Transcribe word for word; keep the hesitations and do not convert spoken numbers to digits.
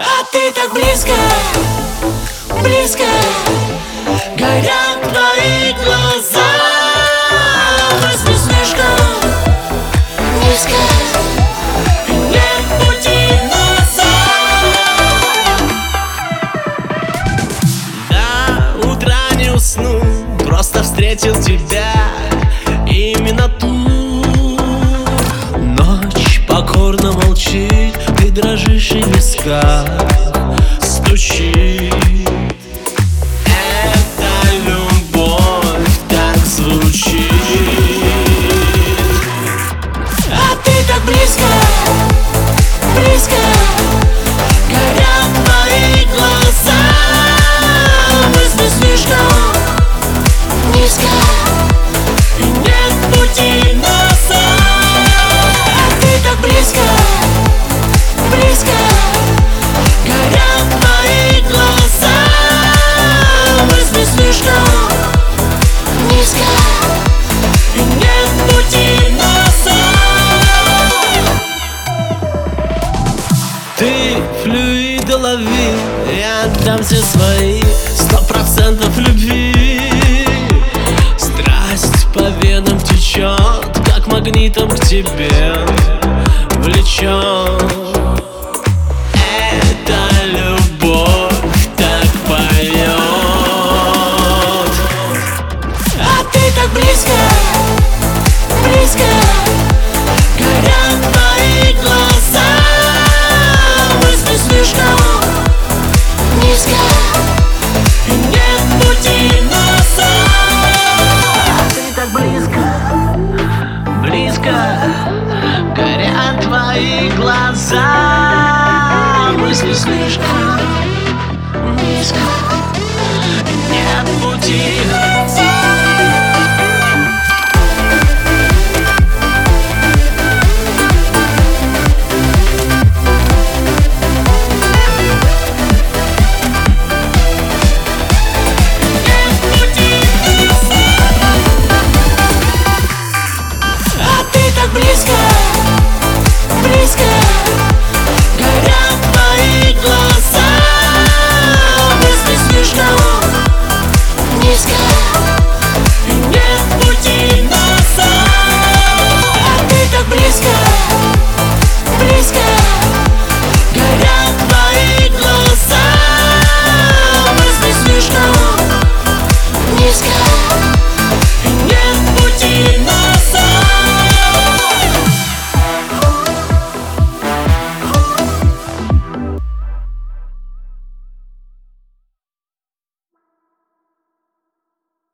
А ты так близко, близко, горят твои глаза. Мысли слишком низко, и нет пути назад. До утра не усну, просто встретил тебя, именно ту. Ночь покорно молчит, ты дрожишь и в висках стучит. Это любовь так звучит. А ты так близко, близко, горят твои глаза. Мысли слишком низко, и нет пути назад. А ты так близко, близко, горят твои глаза. Мысли слишком низко, и нет пути назад. Ты флюиды лови, я отдам все свои сто процентов любви. Страсть по венам течет, как магнитом к тебе влечет. Эта любовь так поет. А ты так близко, близко, горят твои глаза. Мысли слишком низко, и нет пути назад. А ты так близко, Близко горят твои глаза. Мысли слишком